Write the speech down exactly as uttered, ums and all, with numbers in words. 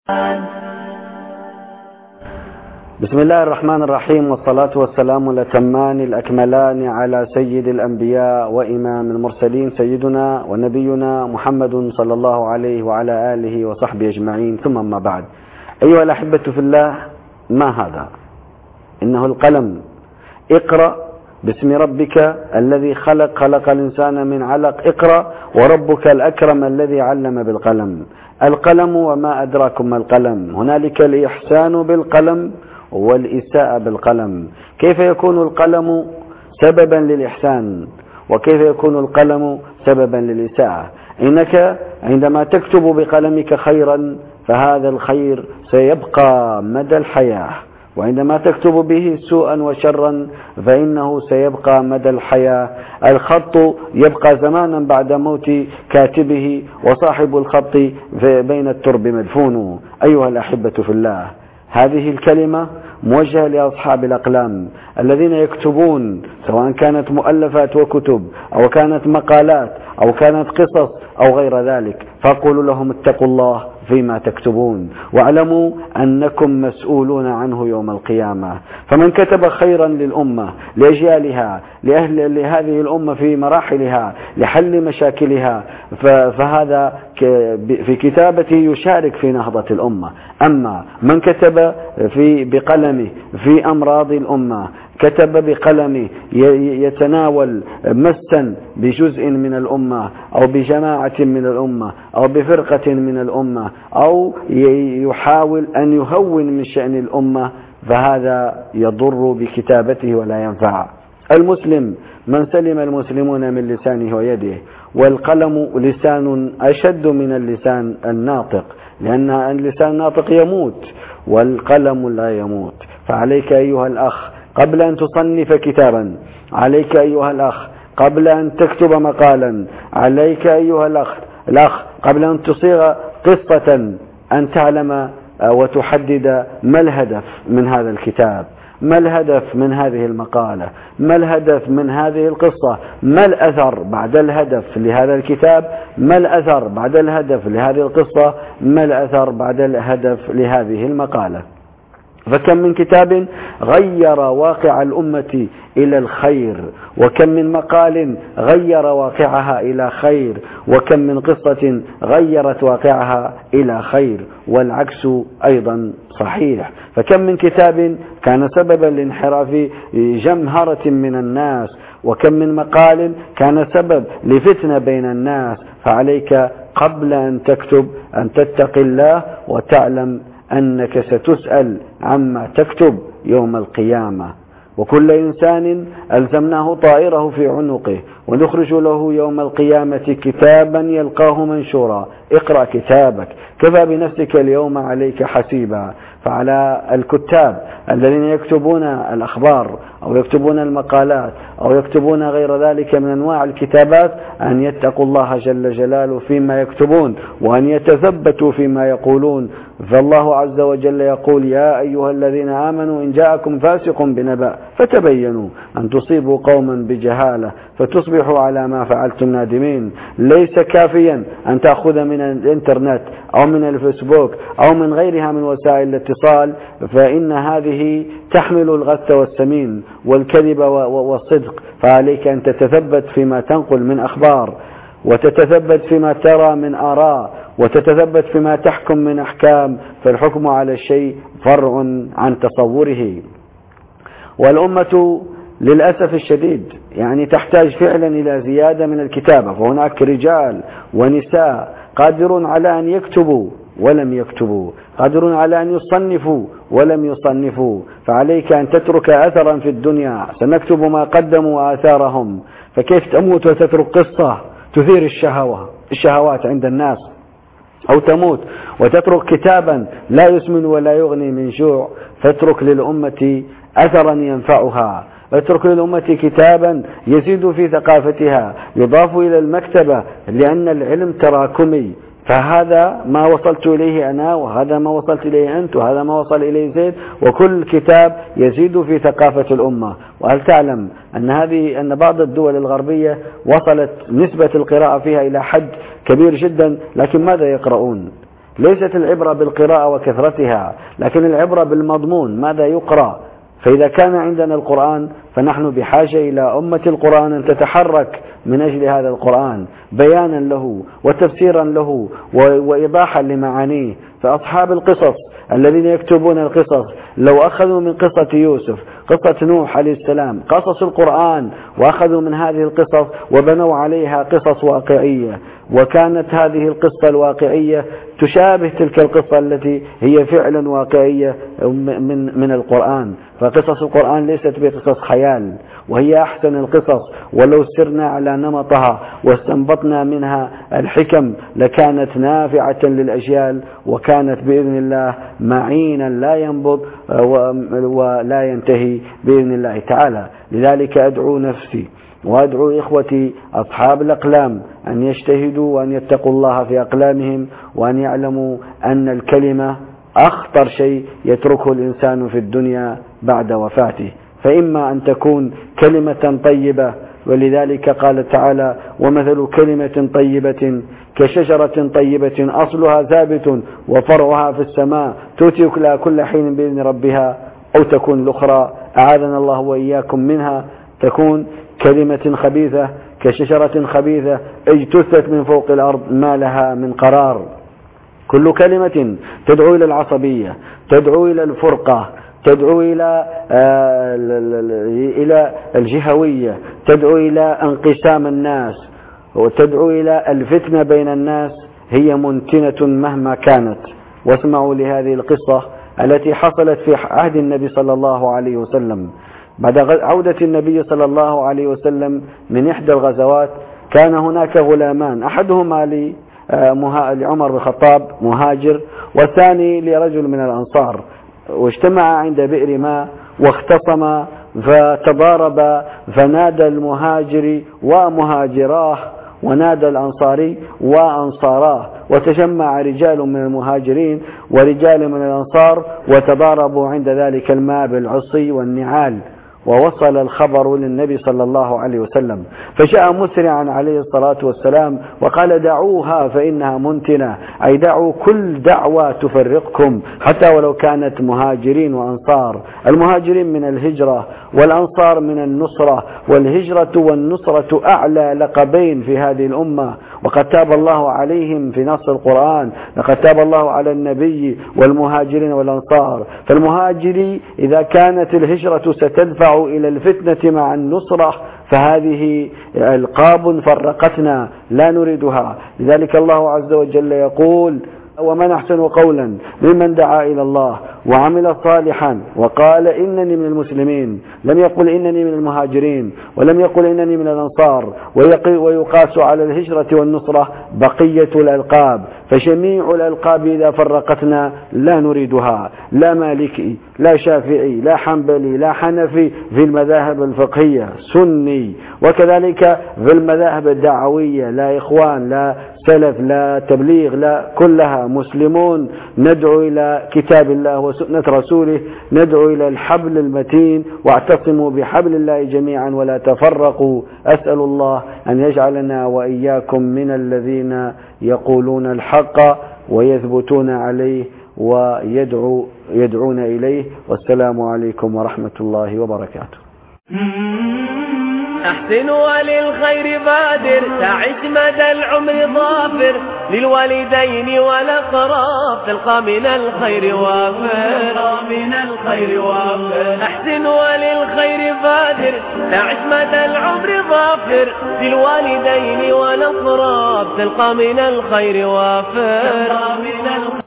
بسم الله الرحمن الرحيم، والصلاة والسلام الأتمان الأكملان على سيد الأنبياء وإمام المرسلين سيدنا ونبينا محمد صلى الله عليه وعلى آله وصحبه أجمعين، ثم ما بعد. أيها الأحبة في الله، ما هذا؟ إنه القلم. اقرأ باسم ربك الذي خلق خلق الإنسان من علق. اقرأ وربك الأكرم الذي علم بالقلم. القلم وما أدراكم ما القلم. هنالك الإحسان بالقلم والإساءة بالقلم. كيف يكون القلم سببا للإحسان وكيف يكون القلم سببا للإساءة؟ إنك عندما تكتب بقلمك خيرا فهذا الخير سيبقى مدى الحياة، وعندما تكتب به سوءا وشرا فإنه سيبقى مدى الحياة. الخط يبقى زمانا بعد موت كاتبه، وصاحب الخط بين الترب مدفون. أيها الأحبة في الله، هذه الكلمة موجهة لأصحاب الأقلام الذين يكتبون، سواء كانت مؤلفات وكتب أو كانت مقالات أو كانت قصص أو غير ذلك، فقولوا لهم اتقوا الله فيما تكتبون، واعلموا أنكم مسؤولون عنه يوم القيامة. فمن كتب خيرا للأمة، لأجيالها، لأهل لهذه الأمة في مراحلها، لحل مشاكلها، فهذا في كتابته يشارك في نهضة الأمة. أما من كتب في بقلمه في أمراض الأمة، كتب بقلمه يتناول مسا بجزء من الأمة أو بجماعة من الأمة أو بفرقة من الأمة، أو يحاول أن يهون من شأن الأمة، فهذا يضر بكتابته ولا ينفع. المسلم من سلم المسلمون من لسانه ويده، والقلم لسان أشد من اللسان الناطق، لأن اللسان الناطق يموت والقلم لا يموت. فعليك أيها الأخ قبل أن تصنف كتابا، عليك أيها الأخ قبل أن تكتب مقالا، عليك أيها الأخ الأخ قبل أن تصيغ قصة أن تعلم وتحدد ما الهدف من هذا الكتاب، ما الهدف من هذه المقالة، ما الهدف من هذه القصة، ما الأثر بعد الهدف لهذا الكتاب، ما الأثر بعد الهدف لهذه القصة، ما الأثر بعد الهدف لهذه المقالة. فكم من كتاب غير واقع الأمة إلى الخير، وكم من مقال غير واقعها إلى خير، وكم من قصة غيرت واقعها إلى خير، والعكس أيضا صحيح. فكم من كتاب كان سببا لانحراف جمهرة من الناس، وكم من مقال كان سبب لفتنة بين الناس. فعليك قبل أن تكتب أن تتقي الله وتعلم أنك ستسأل عما تكتب يوم القيامة. وكل إنسان ألزمناه طائره في عنقه، ونخرج له يوم القيامة كتابا يلقاه منشورا. اقرأ كتابك، كفى بنفسك اليوم عليك حسيبا. فعلى الكتاب الذين يكتبون الأخبار أو يكتبون المقالات أو يكتبون غير ذلك من أنواع الكتابات أن يتقوا الله جل جلاله فيما يكتبون، وأن يتثبتوا فيما يقولون. فالله عز وجل يقول: يا أيها الذين آمنوا إن جاءكم فاسق بنبأ فتبينوا أن تصيبوا قوما بجهالة فتصبحوا على ما فعلتم نادمين. ليس كافيا أن تأخذ من الإنترنت أو من الفيسبوك أو من غيرها من وسائل الاتصال، فإن هذه تحمل الغث والسمين والكذب والصدق. فعليك أن تتثبت فيما تنقل من أخبار، وتتثبت فيما ترى من آراء، وتتثبت فيما تحكم من أحكام، فالحكم على الشيء فرع عن تصوره. والأمة للأسف الشديد يعني تحتاج فعلا إلى زيادة من الكتابة. فهناك رجال ونساء قادرون على أن يكتبوا ولم يكتبوا، قادرون على أن يصنفوا ولم يصنفوا. فعليك أن تترك أثرا في الدنيا، سنكتب ما قدموا وآثارهم. فكيف تموت وتترك قصة تثير الشهوة الشهوات عند الناس، أو تموت وتترك كتابا لا يسمن ولا يغني من جوع؟ فاترك للأمة أثرا ينفعها، اترك للأمة كتابا يزيد في ثقافتها، يضاف إلى المكتبة، لأن العلم تراكمي. فهذا ما وصلت إليه أنا، وهذا ما وصلت إليه أنت، وهذا ما وصل إليه زيد، وكل كتاب يزيد في ثقافة الأمة. وهل تعلم أن هذه أن بعض الدول الغربية وصلت نسبة القراءة فيها إلى حد كبير جدا، لكن ماذا يقرؤون؟ ليست العبرة بالقراءة وكثرتها، لكن العبرة بالمضمون، ماذا يقرأ. فإذا كان عندنا القرآن فنحن بحاجة إلى أمة القرآن أن تتحرك من أجل هذا القرآن بيانا له وتفسيرا له وإيضاحا لمعانيه. فأصحاب القصص الذين يكتبون القصص لو أخذوا من قصة يوسف، قصة نوح عليه السلام، قصص القرآن، وأخذوا من هذه القصص وبنوا عليها قصص واقعية، وكانت هذه القصة الواقعية تشابه تلك القصة التي هي فعلا واقعية من من القرآن. فقصص القرآن ليست بقصص خيال، وهي أحسن القصص، ولو سرنا على نمطها واستنبطنا منها الحكم لكانت نافعة للأجيال، وكانت بإذن الله معينا لا ينبض ولا ينتهي بإذن الله تعالى. لذلك أدعو نفسي وأدعو إخوتي أصحاب الأقلام أن يجتهدوا وأن يتقوا الله في أقلامهم، وأن يعلموا أن الكلمة أخطر شيء يتركه الإنسان في الدنيا بعد وفاته. فإما أن تكون كلمة طيبة، ولذلك قال تعالى: ومثل كلمة طيبة كشجرة طيبة أصلها ثابت وفرعها في السماء تؤتي كل حين بإذن ربها، أو تكون الأخرى أعاذنا الله وإياكم منها، تكون كلمة خبيثة كشجرة خبيثة اجتثت من فوق الأرض ما لها من قرار. كل كلمة تدعو إلى العصبية، تدعو إلى الفرقة، تدعو إلى إلى الجهوية، تدعو إلى انقسام الناس، وتدعو إلى الفتنة بين الناس، هي منتنة مهما كانت. واسمعوا لهذه القصة التي حصلت في عهد النبي صلى الله عليه وسلم. بعد عودة النبي صلى الله عليه وسلم من إحدى الغزوات، كان هناك غلامان، أحدهما لعمر بن الخطاب مهاجر، والثاني لرجل من الأنصار، واجتمع عند بئر ماء واختصما فتضاربا، فنادى المهاجر ومهاجراه ونادى الأنصاري وأنصاراه، وتجمع رجال من المهاجرين ورجال من الأنصار وتضاربوا عند ذلك الماء بالعصي والنعال. ووصل الخبر للنبي صلى الله عليه وسلم، فجاء مسرعا عليه الصلاة والسلام وقال: دعوها فإنها منتنة، أي دعوا كل دعوة تفرقكم، حتى ولو كانت مهاجرين وأنصار. المهاجرين من الهجرة والأنصار من النصرة، والهجرة والنصرة أعلى لقبين في هذه الأمة، وقد تاب الله عليهم في نص القرآن، لقد تاب الله على النبي والمهاجرين والأنصار. فالمهاجري إذا كانت الهجرة ستدفع إلى الفتنة مع النصرة فهذه ألقاب فرقتنا لا نريدها. لذلك الله عز وجل يقول: ومن أحسن قولا ممن دعا إلى الله وعمل صالحا وقال إنني من المسلمين. لم يقل إنني من المهاجرين، ولم يقل إنني من الأنصار. ويقاس على الهجرة والنصرة بقية الألقاب، فجميع الألقاب إذا فرقتنا لا نريدها، لا مالكي لا شافعي لا حنبلي لا حنفي في المذاهب الفقهية، سني، وكذلك في المذاهب الدعوية، لا إخوان لا سلف لا تبليغ لا، كلها مسلمون. ندعو إلى كتاب الله وسنة رسوله، ندعو إلى الحبل المتين، واعتصموا بحبل الله جميعا ولا تفرقوا. أسأل الله أن يجعلنا وإياكم من الذين يقولون الحق ويثبتون عليه ويدعو يدعون إليه. والسلام عليكم ورحمة الله وبركاته. أحسن وللخير بادر، تعش مدى العمر ظافر، للوالدين والأقراب تلقى من الخير وافر، من الخير وافر. أحسن وللخير بادر، تعش مدى العمر ظافر، للوالدين والأقراب تلقى من الخير وافر.